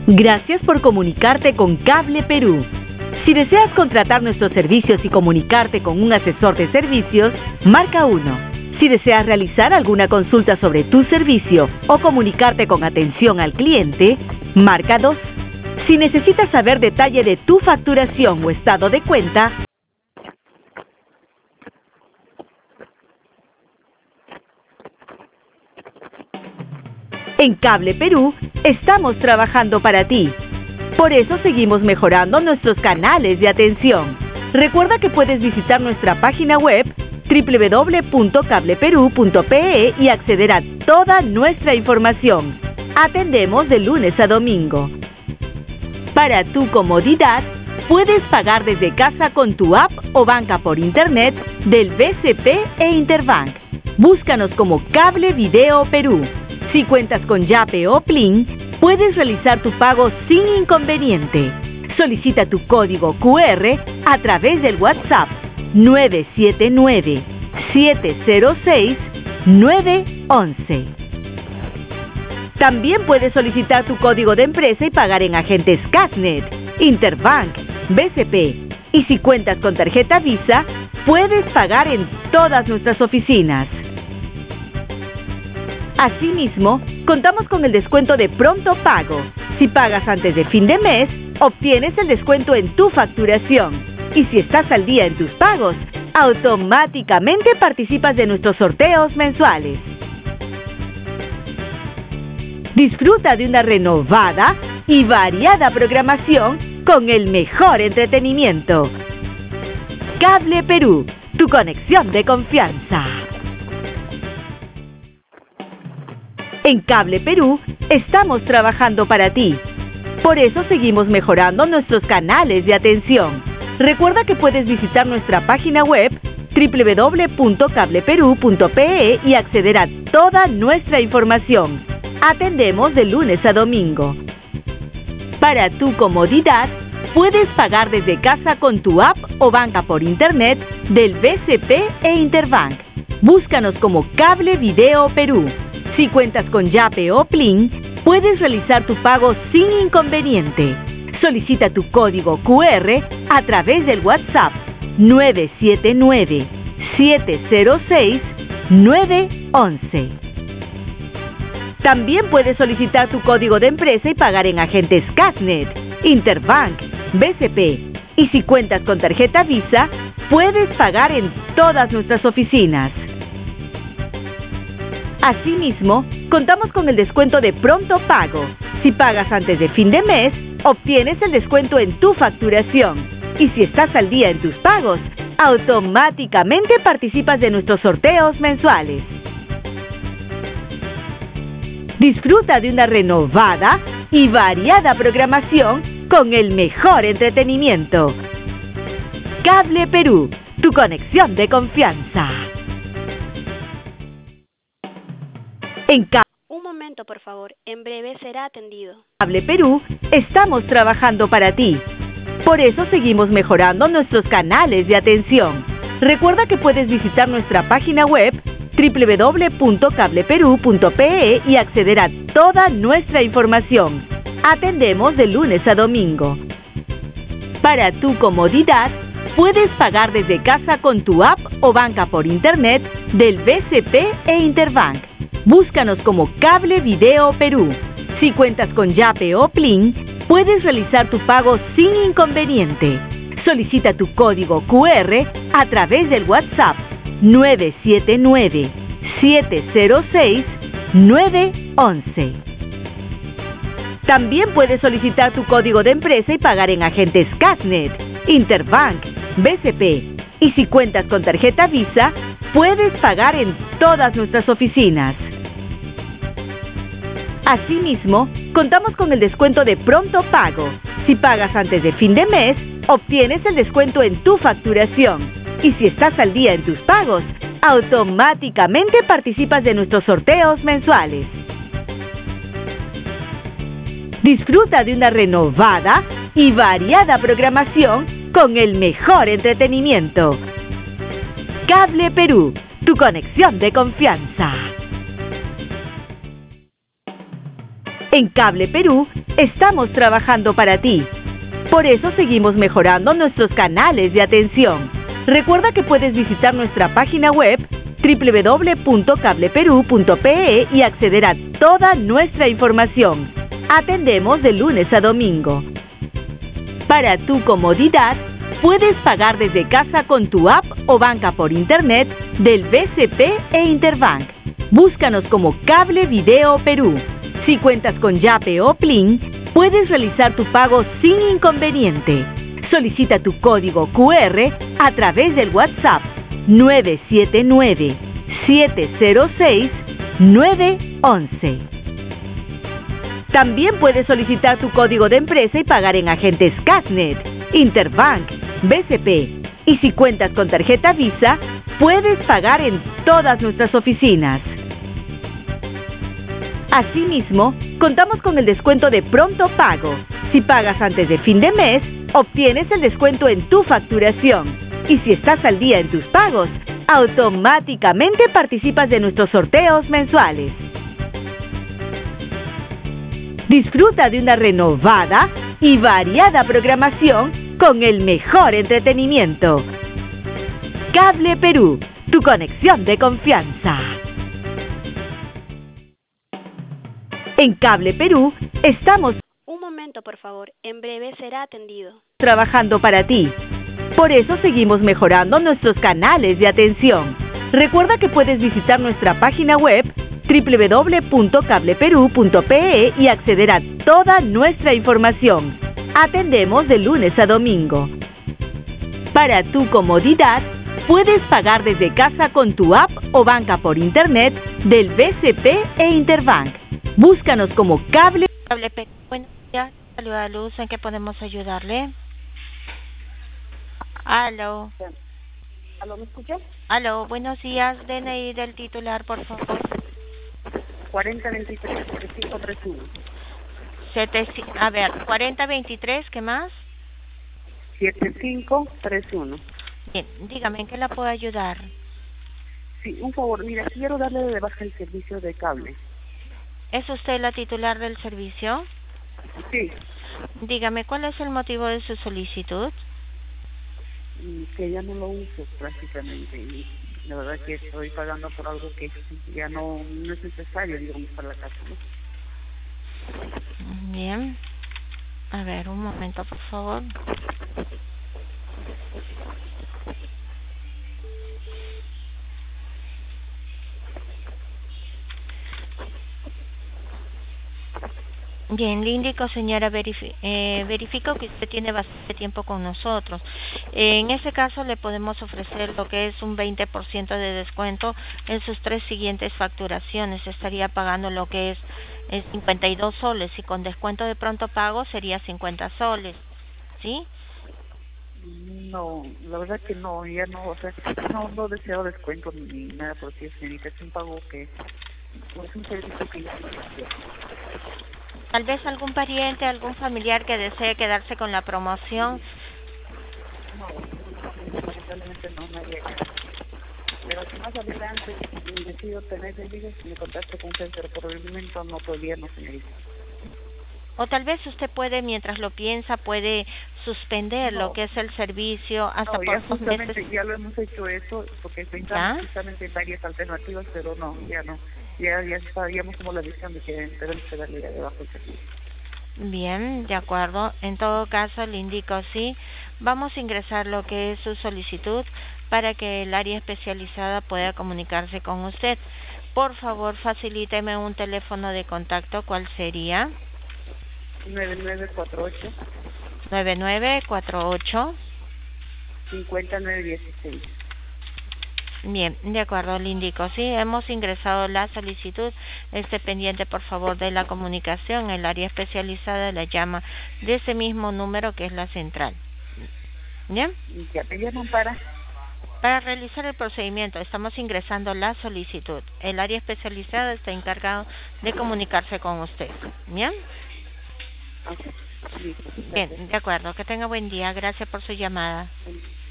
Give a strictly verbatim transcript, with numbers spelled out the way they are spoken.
Gracias por comunicarte con Cable Perú. Si deseas contratar nuestros servicios y comunicarte con un asesor de servicios, marca uno. Si deseas realizar alguna consulta sobre tu servicio o comunicarte con atención al cliente, marca dos. Si necesitas saber detalle de tu facturación o estado de cuenta, en Cable Perú estamos trabajando para ti. Por eso seguimos mejorando nuestros canales de atención. Recuerda que puedes visitar nuestra página web doble u doble u doble u punto cable perú punto pe e y acceder a toda nuestra información. Atendemos de lunes a domingo. Para tu comodidad, puedes pagar desde casa con tu app o banca por internet del B C P e Interbank. Búscanos como Cable Video Perú. Si cuentas con Yape o Plin, puedes realizar tu pago sin inconveniente. Solicita tu código cu erre a través del WhatsApp nueve siete nueve, siete cero seis, nueve once. También puedes solicitar tu código de empresa y pagar en agentes Casnet, Interbank, B C P. Y si cuentas con tarjeta Visa, puedes pagar en todas nuestras oficinas. Asimismo, contamos con el descuento de pronto pago. Si pagas antes de fin de mes, obtienes el descuento en tu facturación. Y si estás al día en tus pagos, automáticamente participas de nuestros sorteos mensuales. Disfruta de una renovada y variada programación con el mejor entretenimiento. Cable Perú, tu conexión de confianza. En Cable Perú estamos trabajando para ti. Por eso seguimos mejorando nuestros canales de atención. Recuerda que puedes visitar nuestra página web doble u doble u doble u punto cable perú punto pe e y acceder a toda nuestra información. Atendemos de lunes a domingo. Para tu comodidad, puedes pagar desde casa con tu app o banca por internet del B C P e Interbank. Búscanos como Cable Video Perú. Si cuentas con Yape o Plin, puedes realizar tu pago sin inconveniente. Solicita tu código cu erre a través del WhatsApp nueve siete nueve, siete cero seis, nueve once. También puedes solicitar tu código de empresa y pagar en agentes Casnet, Interbank, B C P. Y si cuentas con tarjeta Visa, puedes pagar en todas nuestras oficinas. Asimismo, contamos con el descuento de pronto pago. Si pagas antes de fin de mes, obtienes el descuento en tu facturación. Y si estás al día en tus pagos, automáticamente participas de nuestros sorteos mensuales. Disfruta de una renovada y variada programación con el mejor entretenimiento. Cable Perú, tu conexión de confianza. En Cable Un momento, por favor. En breve será atendido. Cable Perú estamos trabajando para ti. Por eso seguimos mejorando nuestros canales de atención. Recuerda que puedes visitar nuestra página web doble u doble u doble u punto cable perú punto pe e y acceder a toda nuestra información. Atendemos de lunes a domingo. Para tu comodidad, puedes pagar desde casa con tu app o banca por internet del B C P e Interbank. Búscanos como Cable Video Perú. Si cuentas con Yape o Plin, puedes realizar tu pago sin inconveniente. Solicita tu código cu erre a través del WhatsApp nueve siete nueve, siete cero seis, nueve once. También puedes solicitar tu código de empresa y pagar en agentes Casnet, Interbank, B C P. Y si cuentas con tarjeta Visa, puedes pagar en todas nuestras oficinas. Asimismo, contamos con el descuento de pronto pago. Si pagas antes de fin de mes, obtienes el descuento en tu facturación. Y si estás al día en tus pagos, automáticamente participas de nuestros sorteos mensuales. Disfruta de una renovada y variada programación con el mejor entretenimiento. Cable Perú, tu conexión de confianza. En Cable Perú estamos trabajando para ti. Por eso seguimos mejorando nuestros canales de atención. Recuerda que puedes visitar nuestra página web doble u doble u doble u punto cable perú punto pe e y acceder a toda nuestra información. Atendemos de lunes a domingo. Para tu comodidad, puedes pagar desde casa con tu app o banca por internet del B C P e Interbank. Búscanos como Cable Video Perú. Si cuentas con Yape o Plin, puedes realizar tu pago sin inconveniente. Solicita tu código cu erre a través del WhatsApp nueve siete nueve, siete cero seis, nueve once. También puedes solicitar tu código de empresa y pagar en agentes Casnet, Interbank, B C P. Y si cuentas con tarjeta Visa, puedes pagar en todas nuestras oficinas. Asimismo, contamos con el descuento de pronto pago. Si pagas antes de fin de mes, obtienes el descuento en tu facturación. Y si estás al día en tus pagos, automáticamente participas de nuestros sorteos mensuales. Disfruta de una renovada y variada programación con el mejor entretenimiento. Cable Perú, tu conexión de confianza. En Cable Perú estamos Un momento, por favor. En breve será atendido. trabajando para ti. Por eso seguimos mejorando nuestros canales de atención. Recuerda que puedes visitar nuestra página web doble u doble u doble u punto cable perú punto pe e y acceder a toda nuestra información. Atendemos de lunes a domingo. Para tu comodidad, puedes pagar desde casa con tu app o banca por internet del B C P e Interbank. Búscanos como Cable Cable Perú. Buenos días, saluda Luz, ¿en qué podemos ayudarle? Aló. ¿Aló, me escuchas? Aló, buenos días, D N I del titular, por favor. cuarenta veintitrés, setenta y cinco treinta y uno. Sete, a ver, cuarenta veintitrés, ¿qué más? setenta y cinco treinta y uno. Bien, dígame, ¿en qué la puedo ayudar? Sí, un favor, mira, quiero darle de baja el servicio de cable. ¿Es usted la titular del servicio? Sí, Dígame, ¿cuál es el motivo de su solicitud? y que ya no lo uso prácticamente y la verdad que estoy pagando por algo que ya no, no es necesario, digamos, para la casa, ¿no? Bien. A ver, un momento, por favor. Bien, le indico, señora, verifi eh, verifico que usted tiene bastante tiempo con nosotros. Eh, en ese caso, le podemos ofrecer lo que es un veinte por ciento de descuento en sus tres siguientes facturaciones. Estaría pagando lo que es, es cincuenta y dos soles y con descuento de pronto pago sería cincuenta soles. ¿Sí? No, la verdad que no, ya no, o sea, no, no deseo descuento ni nada por ti, señorita, es un pago que es un servicio que ya no quiero. Tal vez algún pariente, algún familiar que desee quedarse con la promoción. No, lamentablemente no, nadie. Pero si más adelante decido tener servicios, me contacto con usted, pero por el momento no podría, no, señorita. O tal vez usted puede, mientras lo piensa, puede suspender No. lo que es el servicio hasta No, ya por seis justamente meses. ya lo hemos hecho eso, porque pensamos justamente en varias alternativas, pero no, ya no. Ya, ya sabíamos como la visión de que tenemos que darle de bajo el servicio. Bien, de acuerdo. En todo caso, le indico, sí, vamos a ingresar lo que es su solicitud para que el área especializada pueda comunicarse con usted. Por favor, facilíteme un teléfono de contacto. ¿Cuál sería? nueve nueve cuatro ocho, nueve nueve cuatro ocho. cinco nueve uno seis. Bien, de acuerdo, le indico, sí, hemos ingresado la solicitud. Esté pendiente, por favor, de la comunicación. El área especializada la llama de ese mismo número que es la central. Bien. Y ya te llaman para... Para realizar el procedimiento, estamos ingresando la solicitud. El área especializada está encargado de comunicarse con usted. Bien. Okay. Listo. Bien, de acuerdo. Que tenga buen día. Gracias por su llamada.